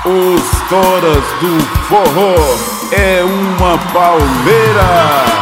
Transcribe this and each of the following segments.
Os toras do forró é uma pauleira.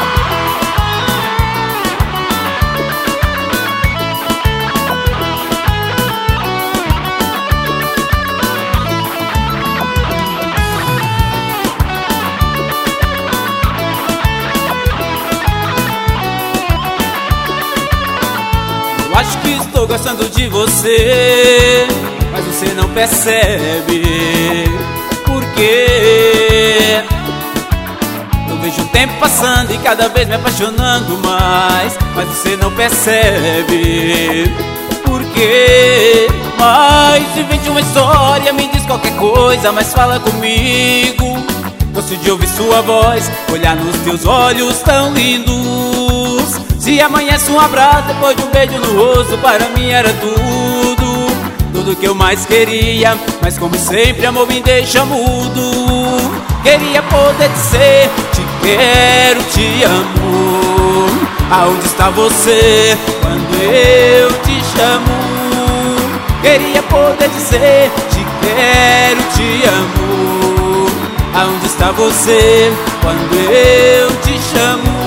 Eu acho que estou gostando de você, mas você não percebe. Por quê? Eu vejo o tempo passando e cada vez me apaixonando mais, mas você não percebe. Por quê? Mas invente uma história, me diz qualquer coisa, mas fala comigo. Gosto de ouvir sua voz, olhar nos teus olhos tão lindos. Se amanhece um abraço depois de um beijo no rosto, para mim era tudo que eu mais queria. Mas como sempre amor me deixa mudo. Queria poder dizer te quero, te amo. Aonde está você quando eu te chamo? Queria poder dizer te quero, te amo. Aonde está você quando eu te chamo?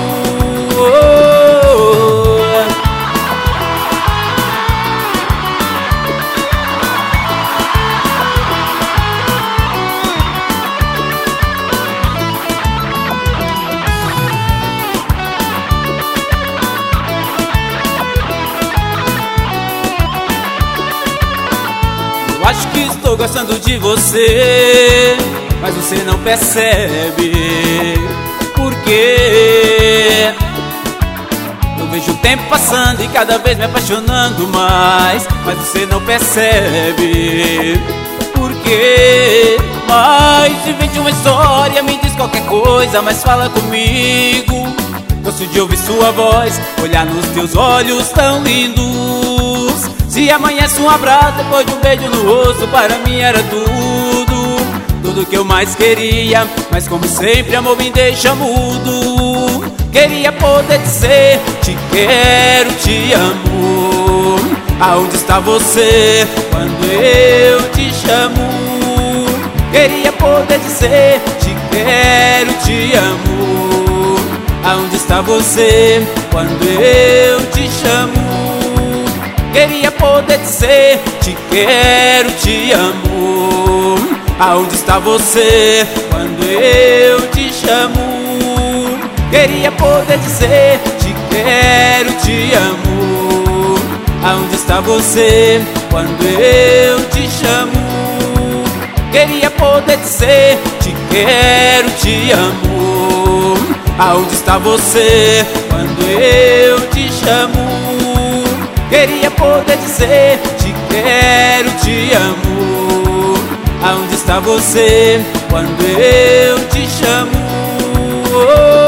Eu acho que estou gostando de você, mas você não percebe. Por quê? Eu vejo o tempo passando e cada vez me apaixonando mais, mas você não percebe. Por quê? Mas invente uma história, me diz qualquer coisa, mas fala comigo. Gosto de ouvir sua voz, olhar nos teus olhos tão lindos. Se amanhece um abraço depois de um beijo no rosto, para mim era tudo que eu mais queria. Mas como sempre amor me deixa mudo. Queria poder dizer te quero, te amo. Aonde está você quando eu te chamo? Queria poder dizer te quero, te amo. Aonde está você quando eu te chamo? Queria poder dizer te quero, te amo. Aonde está você quando eu te chamo? Queria poder dizer te quero, te amo. Aonde está você quando eu te chamo? Queria poder dizer te quero, te amo. Aonde está você quando eu te chamo? Queria poder dizer te quero, te amo. Aonde está você quando eu te chamo?